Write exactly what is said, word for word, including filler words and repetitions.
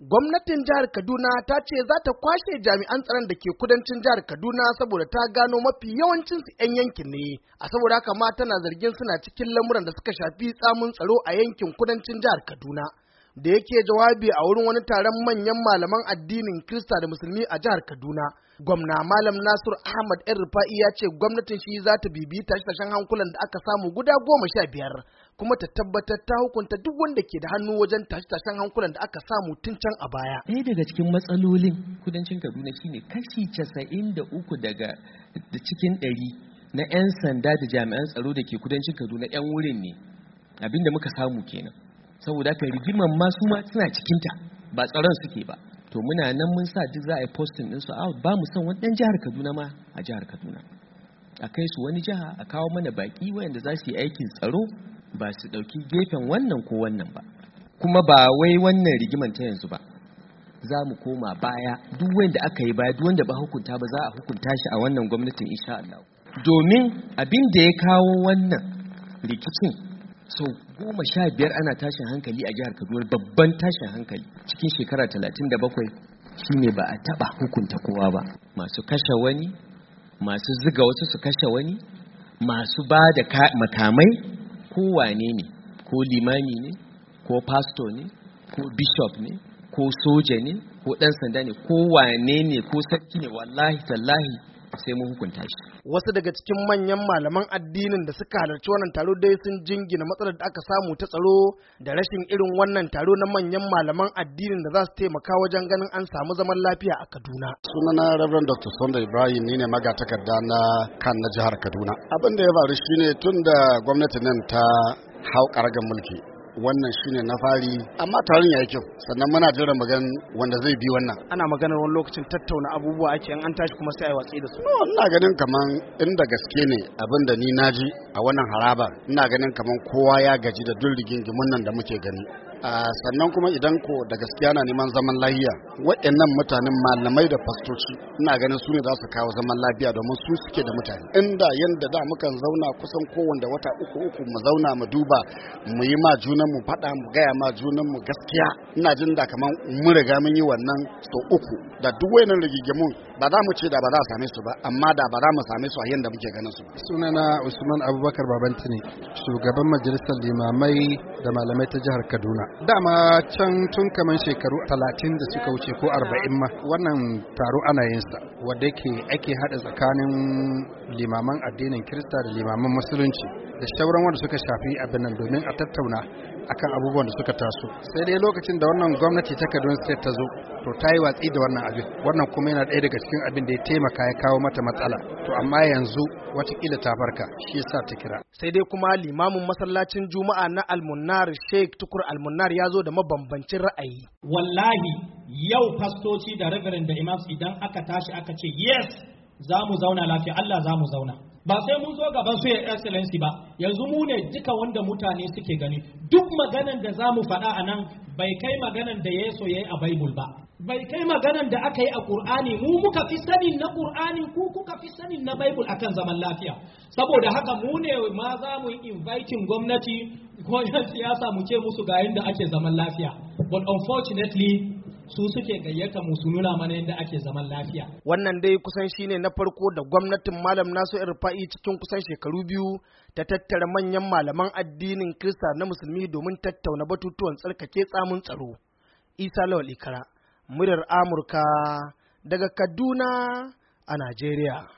Gwamnatin jihar Kaduna ta ce za ta kwashe jami'an tsaron da ke kudancin jihar Kaduna saboda ta gano mafi yawancin su 'yan yankin ne. A saboda haka ma tana zargin suna cikin lamuran da suka shafi tsamin tsaro a yankin kudancin jihar Kaduna. Da yake jawabi a wurin wani taron manyan malaman addinin Kirista da Musulmi a jihar Kaduna, gwamna Malam Nasir Ahmad ‘yan Rufa'i ya ce gwamnatin shi za ta bibiyi tashe-tashen hankulan da aka samu guda goma sha biyar, kuma ta tabbatar ta hukunta duk wanda ke da hannu wajen tashe-tashen hankulan da aka samu tun can a baya. Ɗaya daga cikin matsalolin kudancin Kaduna shine kashi casa'in da uku daga da cikin ɗari na 'yan sanda da jami'an tsaro da ke kudancin Kaduna 'yan wurin ne. Abinda muka samu kenan. Saboda ka rigiman masu ma suna cikinta ba tsaron suke ba. To muna nan mun sa duk za a yi posting ɗinsu out, ba mu son wani ɗan jihar Kaduna ma a jihar Kaduna. A kai su wani jiha a kawo mana baƙi wayanda za su yi aikin tsaro ba su ɗauki gefen wannan ko wannan ba. Kuma ba wai wannan rigiman ta yanzu ba. Za mu koma baya duk wanda aka yi baya duk wanda ba hukunta ba za a hukunta shi a wannan gwamnatin insha Allah. Domin abin da ya kawo wannan rikicin sau goma sha biyar ana tashin hankali a jihar Kaduna, babban tashin hankali cikin shekara talatin da bakwai shine ba a taba hukunta kowa ba. Masu kashe wani, masu ziga wasu su kashe wani, masu ba da makamai, ko wane ne, ko limami ne, ko pastor ne, ko bishop ne, ko soja ne, ko dan sanda ne, ko wane ne, ko sarki ne, wallahi tallahi sai mun hukunta shi. Wasu daga cikin manyan malaman addinin da suka halarci wannan taro dai sun jingina matsalar da aka samu ta tsaro da rashin irin wannan taro na manyan malaman addinin da za su taimaka wajen ganin an samu zaman lafiya a Kaduna. Sunana Reverend Doctor Sunday Ibrahim, ni ne magatakarda na kan na jihar Kaduna. Abin da ya faru shine tun da gwamnati nan ta hau karagar mulki, wannan shine na fari, amma taron yayi kyau, sannan muna jira magan wanda zai bi wannan. Ana maganar wani lokacin tattauna abubuwa ake an tashi kuma sai a yi watsi da su. No, ina ganin kaman inda gaske ne abin da ni naji a wannan haraba, ina ganin kaman kowa ya gaji da duk rigingimun nan da muke gani. Uh, sannan kuma idan ko da gaskiya na neman zaman lafiya, waɗannan mutanen malamai da fastoci ina ganin su ne za su kawo zaman lafiya domin su suke da mutane. Inda yanda da mukan zauna kusan kowanne wata uku uku mu zauna mu duba mu yi ma junan mu faɗa mu gaya ma junan mu gaskiya, ina jin da kaman mun riga mun yi wannan so uku da duk wayannan rigigimun ba za mu ce da ba za a same su ba, amma da ba za mu same su a yanda muke ganin su. Sunana Usman Abubakar Babantini, shugaban majalisar limamai da malamai ta jihar Kaduna. Dama can tun kaman shekaru talatin da suka wuce ko arba'in ma wannan taro ana yin sa, wanda yake ake hada tsakanin limaman addinin Kirista da limaman Musulunci da shauran wanda suka shafi abin nan domin a tattauna akan abubuwan da suka taso. Sai dai lokacin da wannan gwamnati ta Kaduna State ta zo, to ta yi watsi da wannan abin. Wannan kuma yana ɗaya daga cikin abin da ya taimaka ya kawo mata matsala. To amma yanzu watakila ta farka, shi yasa ta kira. Sai dai kuma limamin masallacin Juma'a na Almunnar Sheikh Tukur Almunnar ya zo da mabambancin ra'ayi. Wallahi yau fastoci da reverend da imams idan aka tashi aka ce yes za mu zauna lafiya, Allah za mu zauna. Ba sai mun zo gaban su ya excellency ba, yanzu mu ne duka wanda mutane suke gani. Duk maganan da za mu faɗa a nan bai kai maganan da Yesu ya yi a Bible ba. Bai kai maganan da aka yi a Ƙur'ani, mu muka fi sanin na Ƙur'ani, ku kuka fi sanin na Bible akan zaman lafiya. Saboda haka mu ne ma za mu yi inviting gwamnati ko yan siyasa mu ce musu ga yanda ake zaman lafiya. But unfortunately su suke gayyata mu su nuna mana yadda ake zaman lafiya. Wannan dai kusan shine na farko da gwamnatin Malam Nasir Rufa'i cikin kusan shekaru biyu ta tattara manyan malaman addinin Kirista na Musulmi domin tattauna batutuwan tsarkake tsamin tsaro. Isa Lawal Ikara, muryar Amurka daga Kaduna a Najeriya.